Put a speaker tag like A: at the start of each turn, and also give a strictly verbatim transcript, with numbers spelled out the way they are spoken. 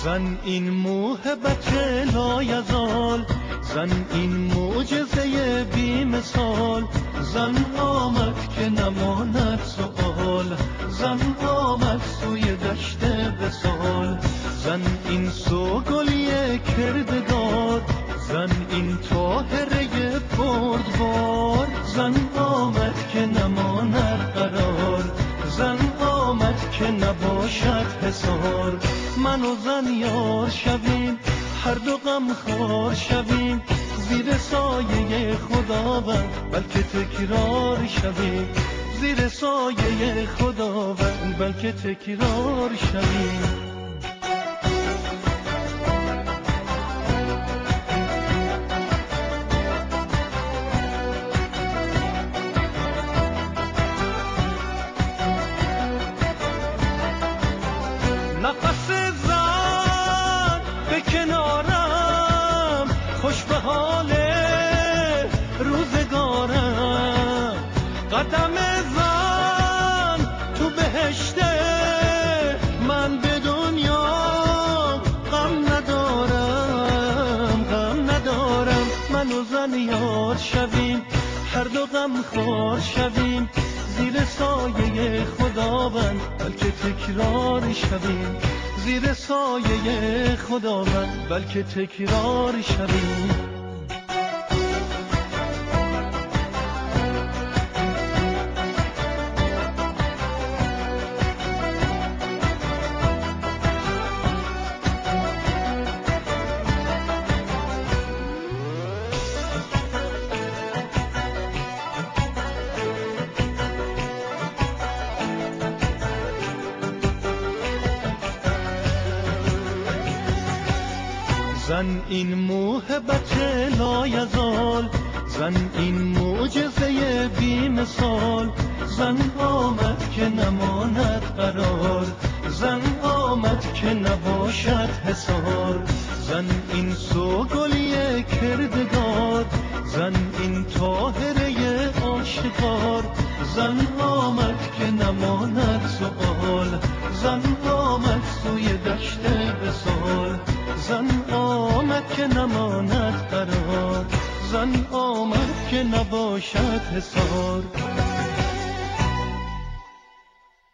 A: زن این موهبت لایزال، زن این معجزه بی مثال. زن آمد که نماند سؤال، زن آمد سوی دشت وصال. زن این سوگلی کردگار، زن این طاهره بردبار. زن آمد که نماند قرار، زن آمد که نباشد حصار. من و زن یار شویم، هر دو غم خوار شویم، زیر سایه خداوند بلکه تکرار شویم. زیر سایه خداوند بلکه تکرار شویم. نفس زن به کنارم، خوش به حال روزگارم. قدم زن تو بهشته، من به دنیا غم ندارم، غم ندارم. من و زن یار شویم، هر دو غم خوار شویم، زیر سایه خداوند بلکه تکرار شویم. زیر سایه خداوند بلکه تکرار شویم. زن این موهبت لایزال، زن این معجزه بی مثال. زن آمد که نماند قرار، زن آمد که نباشد حصار. زن این سوگلی کردگار، زن این طاهره آشکار. زن آمد که نماند سؤال، زن آمد سوی دشت وصال. زن آمد که نماند قرار، زن آمد که نباشد حصار.